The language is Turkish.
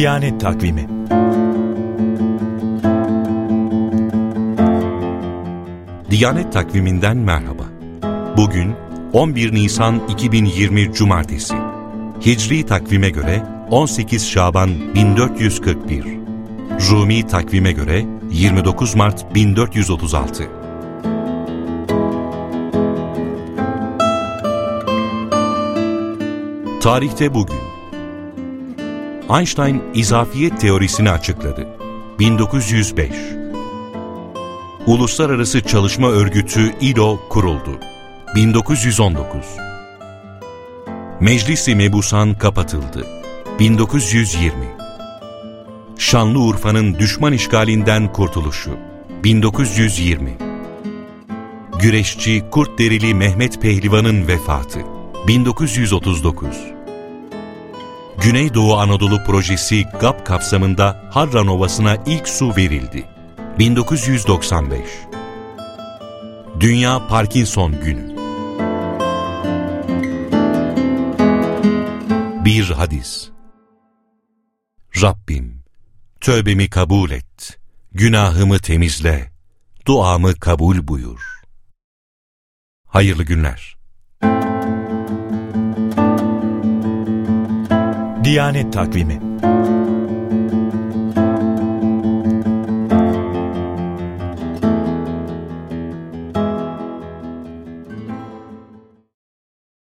Diyanet Takvimi. Diyanet Takvimi'nden merhaba. Bugün 11 Nisan 2020 Cumartesi. Hicri takvime göre 18 Şaban 1441. Rumi takvime göre 29 Mart 1436. Tarihte bugün. Einstein izafiyet teorisini açıkladı. 1905. Uluslararası Çalışma Örgütü ILO kuruldu. 1919. Meclis-i Mebusan kapatıldı. 1920. Şanlıurfa'nın düşman işgalinden kurtuluşu. 1920. Güreşçi Kurtderili Mehmet Pehlivan'ın vefatı. 1939. Güneydoğu Anadolu Projesi GAP kapsamında Harran Ovası'na ilk su verildi. 1995. Dünya Parkinson Günü. Bir hadis. Rabbim, tövbemi kabul et, günahımı temizle, duamı kabul buyur. Hayırlı günler. Diyanet Takvimi.